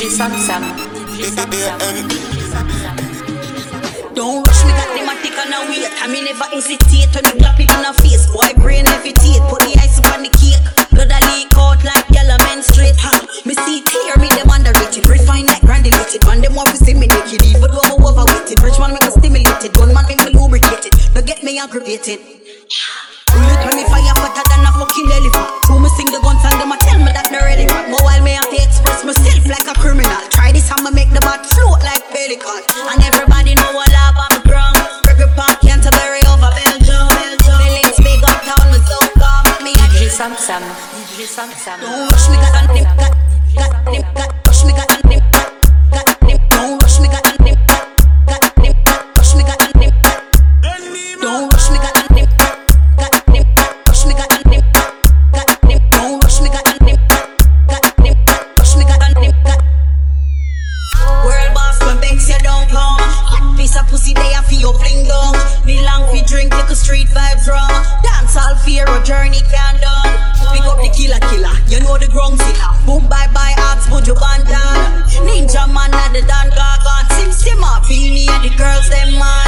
Sam Sam. Don't rush me, got them a tick on a wait. I mean never hesitate when you clap it on a face. Boy brain levitate, put the ice up on the cake. Blood a leak out like yellow menstruate. Me see tear, me them underrated. Refine like granulated. Man them want to see me naked. Even though I'm overweighted. Rich man make me stimulated. Gunman make me lubricated. Don't get me aggravated. Bullet when me fire fatter than a fucking elephant. So me sing the guns and them a tell me that they're relevant. But while me have to express myself like a criminal. Try this I'ma make the bat float like pelican. And everybody know I love on the ground. River Park, Canterbury over Belgium. Feelings big up town, me so calm. Me a DJ Sam Sam. DJ Sam Sam. don't rush me, got them, rush me, got them, don't rush me, got them, rush me, got them, don't rush me, got them, rush me, got them, don't rush me, got them, rush me, got them. World boss, my banks, you don't come. Hot piece of pussy, they a feel fling down. Me long fi drink, little street vibes wrong. Dance all fear, a journey can done. Pick up the killer, you know the ground killer. Boom, bye, axe, put your bandana. Ninja man, at the Dan Gagan. Sim, up, beanie, and the girls, them man.